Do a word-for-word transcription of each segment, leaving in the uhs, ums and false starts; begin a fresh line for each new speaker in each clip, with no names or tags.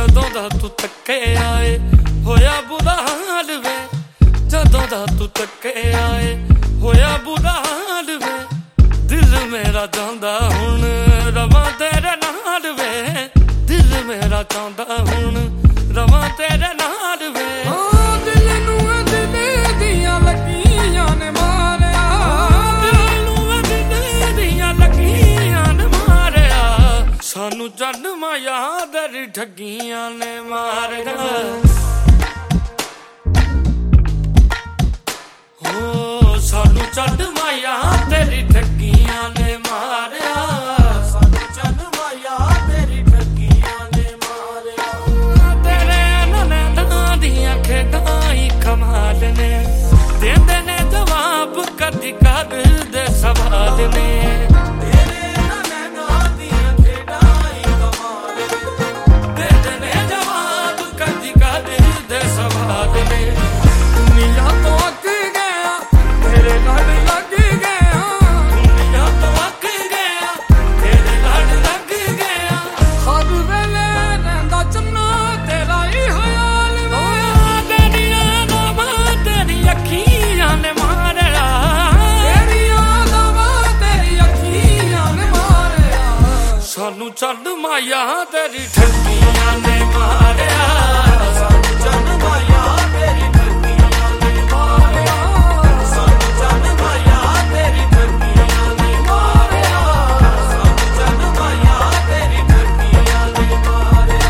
ਜਦੋਂ ਦਾ ਤੂੰ ਤੱਕੇ ਆਏ ਹੋਇਆ ਬੁਰਾ ਹਾਲ ਵੇ, ਜਦੋਂ ਦਾ ਤੂੰ ਤੱਕੇ ਆਏ ਹੋਇਆ ਬੁਰਾ ਹਾਲ ਵੇ। ਦਿਲ ਮੇਰਾ ਚਾਹੁੰਦਾ ਹੁਣ ਰਵਾਂ ਤੇਰੇ ਨਾਲ ਵੇ, ਦਿਲ ਮੇਰਾ ਚਾਹੁੰਦਾ ਹੁਣ ਰਵਾਂ ਤੇਰੇ ਨਾਲ ਵੇ।
ਹਾਂ ਦਿਲ ਨੂੰ ਦਿਲ ਦੀਆਂ ਲੱਗੀਆਂ ਨੇ ਮਾਰਿਆ,
ਦਿਲ ਨੂੰ ਦਿਲ ਦੀਆਂ ਲੱਗੀਆਂ ਨੇ ਮਾਰਿਆ। ਸਾਨੂੰ ਜਨਮਾਂ ਯਾਦ ਤੇਰੀ ਠੱਗੀਆਂ ਨੇ ਮਾਰਿਆ। ਹੋ ਸਾਨੂੰ ਜਨਮਾਂ ਯਾਦ ਤੇਰੀ ਠੱਗੀਆਂ ਨੇ ਮਾਰਿਆ, ਸਾਨੂੰ ਜਨਮਾਂ ਯਾਦ ਤੇਰੀ ਠੱਗੀਆਂ ਨੇ ਮਾਰਿਆ। ਤੇਰੇ ਨੈਣਾਂ ਦੀਆਂ ਖੇਡਾਂ ਹੀ ਕਮਾਲ ਨੇ, ਦਿੰਦੇ ਨੇ ਜਵਾਬ ਕਦੀ ਕਰਦੇ ਸਵਾਲ ਨੇ। ਸਾਨੂੰ ਜਨਮਾਂ ਯਾਦ ਤੇਰੀ ਠੱਗੀਆਂ ਨੇ ਮਾਰਿਆ, ਸਾਨੂੰ ਜਨਮਾਂ ਯਾਦ ਤੇਰੀ ਠੱਗੀਆਂ ਨੇ ਮਾਰਿਆ, ਸਾਨੂੰ ਜਨਮਾਂ ਯਾਦ ਤੇਰੀ ਠੱਗੀਆਂ ਨੇ ਮਾਰਿਆ, ਸਾਨੂੰ ਜਨਮਾਂ ਯਾਦ ਤੇਰੀ ਠੱਗੀਆਂ ਨੇ ਮਾਰਿਆ।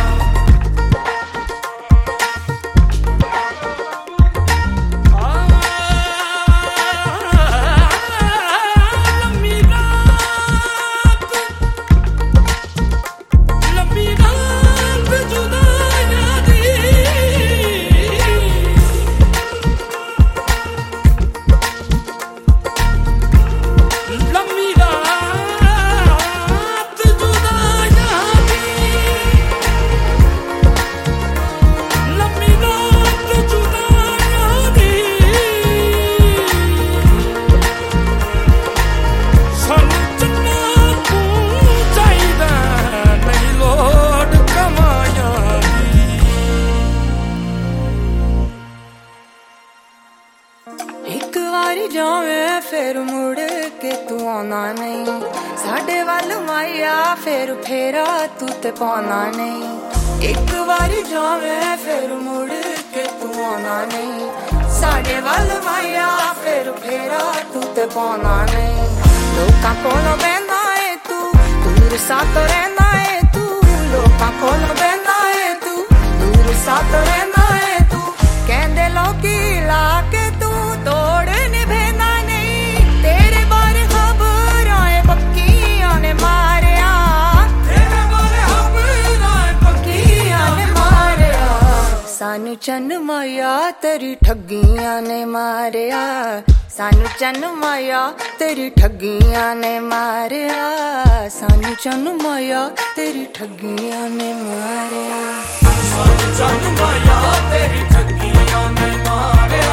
ਇੱਕ ਵਾਰੀ ਜਾਵੇਂ ਫਿਰ ਮੁੜ ਕੇ ਤੂੰ ਆਉਣਾ ਨਹੀਂ, ਸਾਡੇ ਵੱਲ ਮਾਇਆ ਫਿਰ ਫੇਰਾ ਤੂੰ ਤੇ ਪਾਉਣਾ ਨਹੀਂ। ਇੱਕ ਵਾਰੀ ਜਾਵੇਂ ਫਿਰ ਮੁੜ ਕੇ ਤੂੰ ਆਉਣਾ ਨਹੀਂ, ਸਾਡੇ ਵੱਲ ਮਾਇਆ ਫਿਰ ਫੇਰਾ ਤੂੰ ਤੇ ਪਾਉਣਾ ਨਹੀਂ। ਲੋਕਾਂ ਕੋਲੋਂ ਬਹਿੰਦਾ ਏ ਤੂੰ, ਦੂਰ ਸਾਥ ਰਹਿੰਦਾ ਏ ਤੂੰ, ਲੋਕਾਂ ਕੋਲੋਂ ਬਹਿੰਦਾ ਏ ਤੂੰ, ਦੂਰ ਸਾਥ ਰਹਿੰਦਾ ਏ ਤੂੰ। ਕਹਿੰਦੇ ਲੋਕੀ ਲਾ ਕੇ ਤੋੜ ਨਿਭੇਨਾ ਨਹੀਂ, ਤੇਰੇ ਬਾਰੇ ਖਬਰਾਂ ਏ ਪੱਕੀਆਂ ਨੇ ਮਾਰਿਆ, ਤੇਰੇ ਬਾਰੇ ਖਬਰਾਂ ਏ ਪੱਕੀਆਂ ਨੇ ਮਾਰਿਆ। ਸਾਨੂੰ ਜਨਮਾਂ ਯਾਦ ਤੇਰੀ ਠੱਗੀਆਂ ਨੇ ਮਾਰਿਆ, ਸਾਨੂੰ ਜਨਮਾਂ ਯਾਦ ਤੇਰੀ ਠੱਗੀਆਂ ਨੇ ਮਾਰਿਆ, ਸਾਨੂੰ ਜਨਮਾਂ ਯਾਦ ਤੇਰੀ ਠੱਗੀਆਂ ਨੇ ਮਾਰਿਆ,
ਸਾਨੂੰ ਜਨਮਾਂ ਯਾਦ ਤੇਰੀ ਠੱਗੀਆਂ ਨੇ ਮਾਰਿਆ।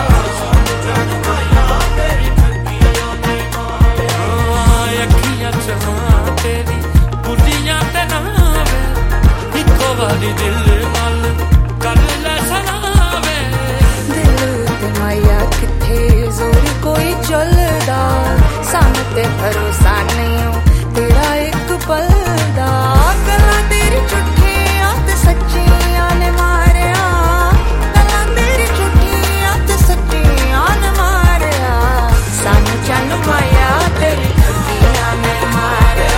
ਤੇਰੀ ਬੁੱਢੀਆਂ ਤੇ ਨਾਵੇ ਇੱਕੋ ਵਾਰੀ ਦਿਲ ਨਾਲ ਕਰ ਲੈ ਸਲਾਵੇ।
ਦਿਲ ਤੇ ਮਾਇਆ ਕਿੱਥੇ ਜ਼ੋਰ ਕੋਈ ਚੱਲਦਾ, ਸਾਨੂੰ ਤੇ ਭਰੋਸਾ ਨਹੀਂ ਤੇਰਾ ਇੱਕ ਪਲ ਦਾ। ਗੱਲਾਂ ਤੇਰੀ ਝੂਠੀਆਂ ਤੇ ਸੱਚੀਆਂ ਨੇ ਮਾਰਿਆ, ਗੱਲਾਂ ਤੇਰੀ ਝੂਠੀਆਂ ਤੇ ਸੱਚੀਆਂ ਨੇ ਮਾਰਿਆ। ਸਾਨੂੰ ਜਨਮਾਂ ਯਾਦ ਤੇਰੀ ਠੱਗੀਆਂ ਨੇ ਮਾਰਿਆ,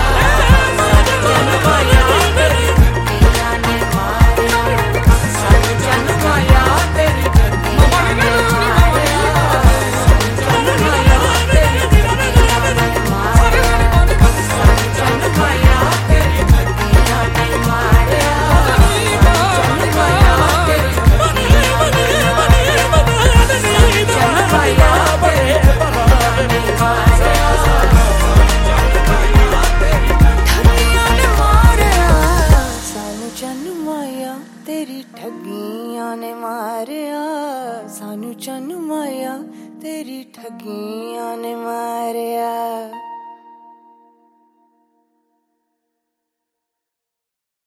ਤੇਰੀ ਠੱਗੀਆਂ ਨੇ ਮਾਰਿਆ, ਸਾਨੂੰ ਜਨਮਾਂ ਯਾਦ ਤੇਰੀ ਠੱਗੀਆਂ ਨੇ ਮਾਰਿਆ।